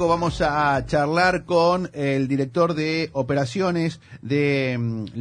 Nico, vamos a charlar con el director de operaciones de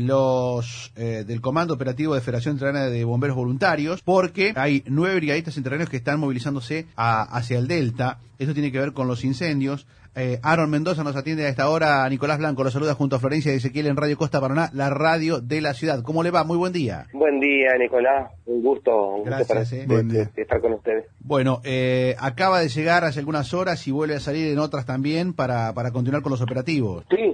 del Comando Operativo de Federación Entrerriana de Bomberos Voluntarios, porque hay 9 brigadistas entrerrianos que están movilizándose hacia el Delta. Eso tiene que ver con los incendios. Aaron Mendoza nos atiende a esta hora. Nicolás Blanco lo saluda junto a Florencia y Ezequiel en Radio Costa Paraná, la radio de la ciudad. ¿Cómo le va? Muy buen día. Buen día, Nicolás. Un gusto Gracias, de estar con ustedes. Bueno, acaba de llegar hace algunas horas y vuelve a salir en otras también para continuar con los operativos. Sí,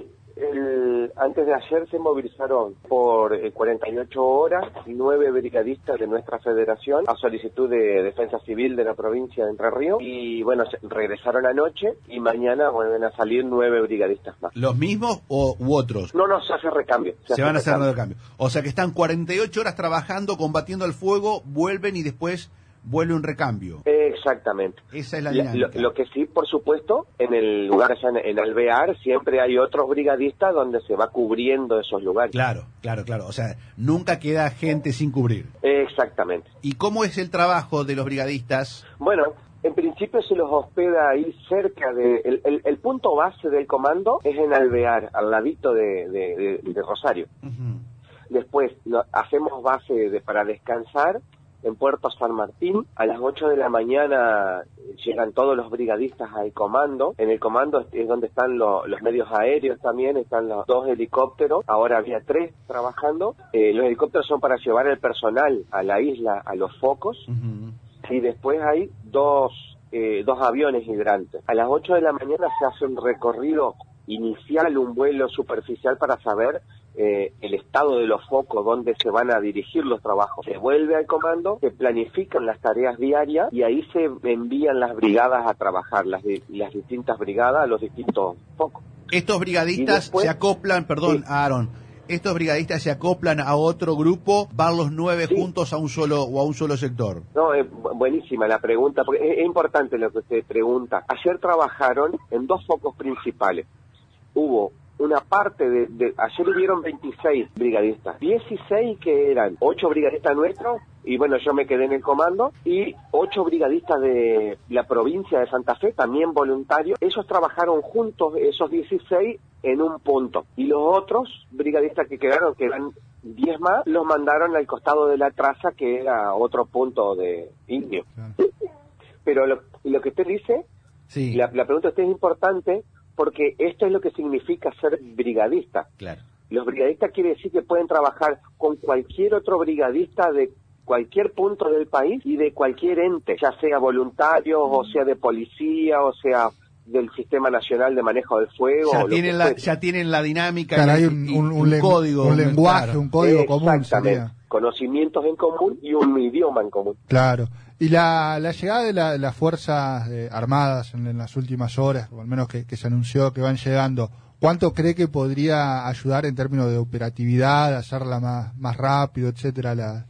antes de ayer se movilizaron por 48 horas 9 brigadistas de nuestra federación a solicitud de Defensa Civil de la provincia de Entre Ríos y bueno, regresaron anoche y mañana vuelven a salir 9 brigadistas más. ¿Los mismos u otros? No, se hace recambio. Se van a hacer recambio. O sea que están 48 horas trabajando, combatiendo el fuego, vuelven y después vuelve un recambio. Exactamente. Esa es la dinámica. Lo que sí, por supuesto, en el lugar allá en Alvear siempre hay otros brigadistas donde se va cubriendo esos lugares. Claro. O sea, nunca queda gente sin cubrir. Exactamente. ¿Y cómo es el trabajo de los brigadistas? Bueno, en principio se los hospeda ahí cerca de... El punto base del comando es en Alvear, al ladito de Rosario. Uh-huh. Después hacemos base para descansar en Puerto San Martín. A las 8 de la mañana llegan todos los brigadistas al comando. En el comando es donde están los medios aéreos también, están los 2 helicópteros. Ahora había 3 trabajando. Los helicópteros son para llevar el personal a la isla, a los focos. Uh-huh. Y después hay dos aviones hidrantes. A las 8 de la mañana se hace un recorrido inicial, un vuelo superficial para saber el estado de los focos, dónde se van a dirigir los trabajos. Se vuelve al comando, se planifican las tareas diarias y ahí se envían las brigadas a trabajar, las distintas brigadas a los distintos focos. Estos brigadistas después, se acoplan, sí. Aaron, estos brigadistas se acoplan a otro grupo, van los 9 juntos a un solo sector. No, es buenísima la pregunta, porque es importante lo que usted pregunta. Ayer trabajaron en 2 focos principales. Hubo una parte ayer hubieron 26 brigadistas, 16 que eran 8 brigadistas nuestros, y bueno, yo me quedé en el comando, y 8 brigadistas de la provincia de Santa Fe, también voluntarios. Ellos trabajaron juntos, esos 16, en un punto, y los otros brigadistas que quedaron, que eran 10 más, los mandaron al costado de la traza, que era otro punto de indio. Claro. Pero lo que usted dice, sí. La pregunta de usted es importante, porque esto es lo que significa ser brigadista. Claro. Los brigadistas quiere decir que pueden trabajar con cualquier otro brigadista de cualquier punto del país y de cualquier ente, ya sea voluntario, o sea de policía, o sea del Sistema Nacional de Manejo del Fuego. Ya tienen la dinámica, claro, hay un código, un lenguaje, claro. Un código común. Exactamente. Conocimientos en común y un idioma en común. Claro. Y la llegada de las Fuerzas Armadas en las últimas horas, o al menos que se anunció que van llegando, ¿cuánto cree que podría ayudar en términos de operatividad, hacerla más rápido, etcétera,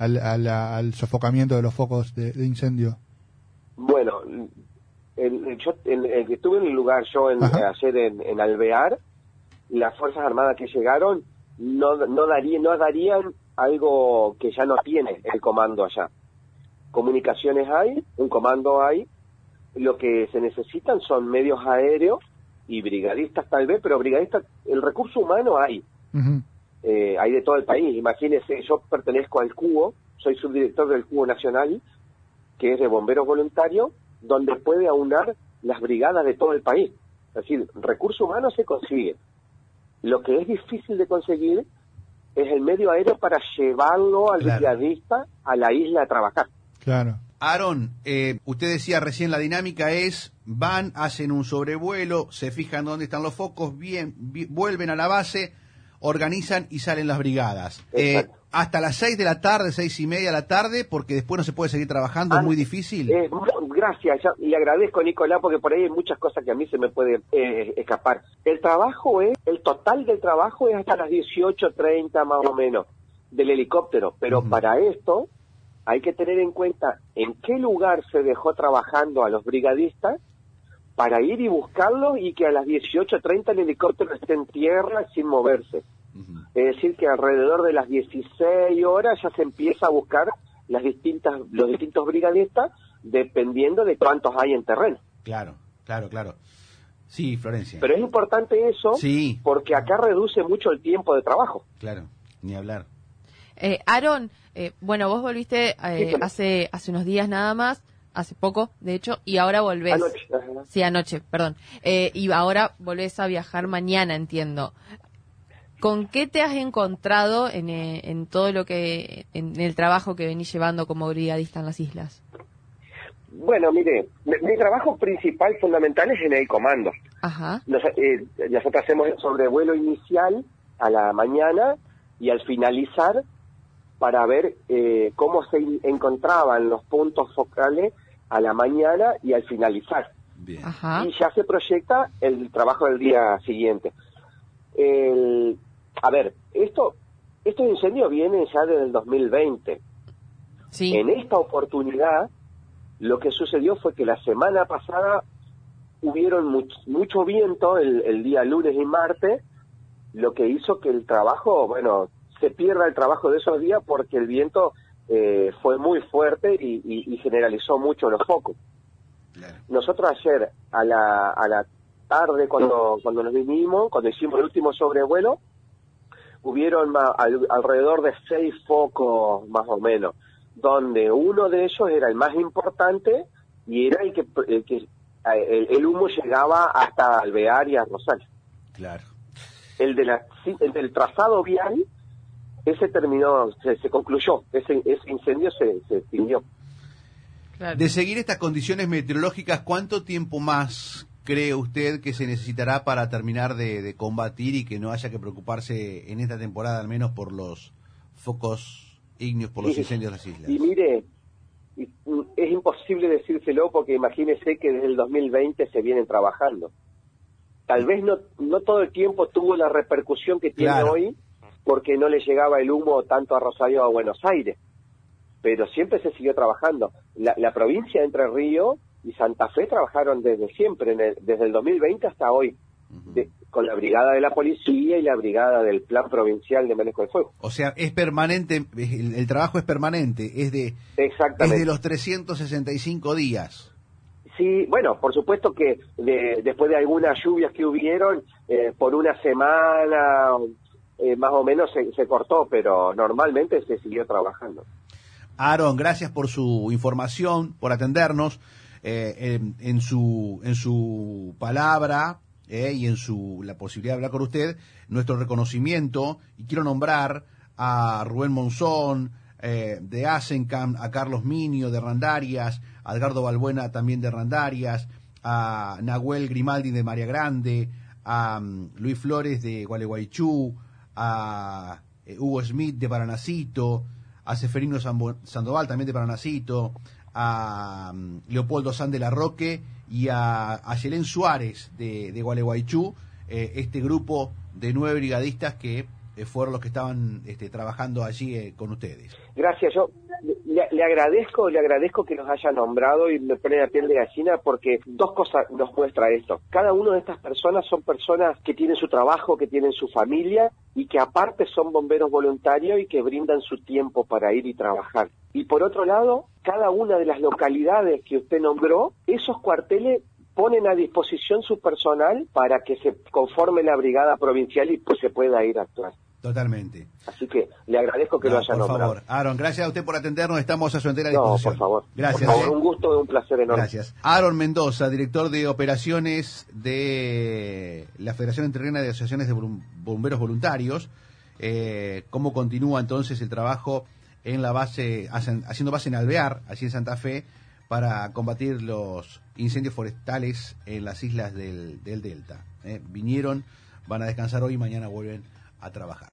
al sofocamiento de los focos de incendio? Bueno, que estuve en el lugar ayer en Alvear, las Fuerzas Armadas que llegaron no darían algo que ya no tiene el comando allá. Comunicaciones hay, un comando hay, lo que se necesitan son medios aéreos y brigadistas tal vez, pero brigadistas, el recurso humano hay. Uh-huh. Hay de todo el país. Imagínese, yo pertenezco al CUBO, soy subdirector del CUBO Nacional, que es de bomberos voluntarios, donde puede aunar las brigadas de todo el país. Es decir, recurso humano se consigue. Lo que es difícil de conseguir es el medio aéreo para llevarlo al brigadista a la isla a trabajar. Claro. Aaron, usted decía recién, la dinámica es, van, hacen un sobrevuelo, se fijan dónde están los focos, vuelven a la base, organizan y salen las brigadas. Hasta las 6 de la tarde, 6:30 de la tarde, porque después no se puede seguir trabajando, es muy difícil. Gracias, le agradezco, Nicolás, porque por ahí hay muchas cosas que a mí se me puede escapar. El total del trabajo es hasta las 18:30 más o menos, del helicóptero, pero para esto hay que tener en cuenta en qué lugar se dejó trabajando a los brigadistas para ir y buscarlos y que a las 18:30 el helicóptero esté en tierra sin moverse. Uh-huh. Es decir, que alrededor de las 16 horas ya se empieza a buscar los distintos brigadistas, dependiendo de cuántos hay en terreno. Claro. Sí, Florencia. Pero es importante eso, Sí. porque acá reduce mucho el tiempo de trabajo. Claro, ni hablar. Aaron, bueno, vos volviste Sí, hace unos días nada más, hace poco, de hecho, y ahora volvés. Anoche. Ajá. Sí, anoche, perdón. Y ahora volvés a viajar mañana, entiendo. ¿Con qué te has encontrado en todo lo que, en el trabajo que venís llevando como brigadista en las islas? Bueno, mire, mi trabajo principal, fundamental, es en el comando. Ajá. Nosotros hacemos el sobrevuelo inicial a la mañana y al finalizar para ver cómo se encontraban los puntos focales a la mañana y al finalizar. Bien. Ajá. Y ya se proyecta el trabajo del día siguiente. A ver, estos incendios vienen ya desde el 2020. Sí. En esta oportunidad, lo que sucedió fue que la semana pasada hubieron mucho viento el día lunes y martes, lo que hizo que el trabajo, bueno, se pierda el trabajo de esos días porque el viento fue muy fuerte y generalizó mucho los focos. Claro. Nosotros ayer a la tarde cuando nos vinimos, cuando hicimos el último sobrevuelo, hubieron alrededor de 6 focos más o menos, donde uno de ellos era el más importante y era el humo llegaba hasta Alvear y a Rosales. Claro. El del trazado vial, ese terminó, se concluyó, ese incendio se extinguió. Claro. De seguir estas condiciones meteorológicas, ¿cuánto tiempo más cree usted que se necesitará para terminar de combatir y que no haya que preocuparse en esta temporada, al menos por los focos ígneos, por los incendios de las islas? Y mire, es imposible decírselo porque imagínese que desde el 2020 se vienen trabajando. Tal vez no todo el tiempo tuvo la repercusión que tiene Claro. hoy porque no le llegaba el humo tanto a Rosario o a Buenos Aires, pero siempre se siguió trabajando. La provincia de Entre Ríos y Santa Fe trabajaron desde siempre, desde el 2020 hasta hoy, con la brigada de la policía y la brigada del Plan Provincial de Manejo del Fuego. O sea, es permanente, el trabajo es permanente, es de Exactamente. los 365 días. Sí, bueno, por supuesto que después de algunas lluvias que hubieron, por una semana más o menos se cortó, pero normalmente se siguió trabajando. Aaron, gracias por su información, por atendernos. En su palabra y en la posibilidad de hablar con usted, nuestro reconocimiento, y quiero nombrar a Rubén Monzón de Asencam, a Carlos Minio de Randarias, a Edgardo Balbuena también de Randarias, a Nahuel Grimaldi de María Grande, a Luis Flores de Gualeguaychú, a Hugo Smith de Paranacito, a Seferino Sandoval también de Paranacito, a Leopoldo San de la Roque y a Yelén Suárez de Gualeguaychú, este grupo de 9 brigadistas que fueron los que estaban trabajando allí con ustedes. Gracias, yo le agradezco que nos haya nombrado y me pone la piel de gallina porque dos cosas nos muestra esto. Cada una de estas personas son personas que tienen su trabajo, que tienen su familia y que aparte son bomberos voluntarios y que brindan su tiempo para ir y trabajar. Y por otro lado, cada una de las localidades que usted nombró, esos cuarteles ponen a disposición su personal para que se conforme la brigada provincial y pues se pueda ir a actuar. Totalmente. Así que le agradezco que lo haya nombrado. Por favor, Aaron, gracias a usted por atendernos, estamos a su entera No, disposición. por favor. Gracias. Por favor, un gusto y un placer enorme. Gracias. Aaron Mendoza, director de operaciones de la Federación Entrerriana de Asociaciones de Bomberos Voluntarios. ¿Cómo continúa entonces el trabajo en la base, haciendo base en Alvear, allí en Santa Fe, para combatir los incendios forestales en las islas del Delta? Vinieron, van a descansar hoy y mañana vuelven a trabajar.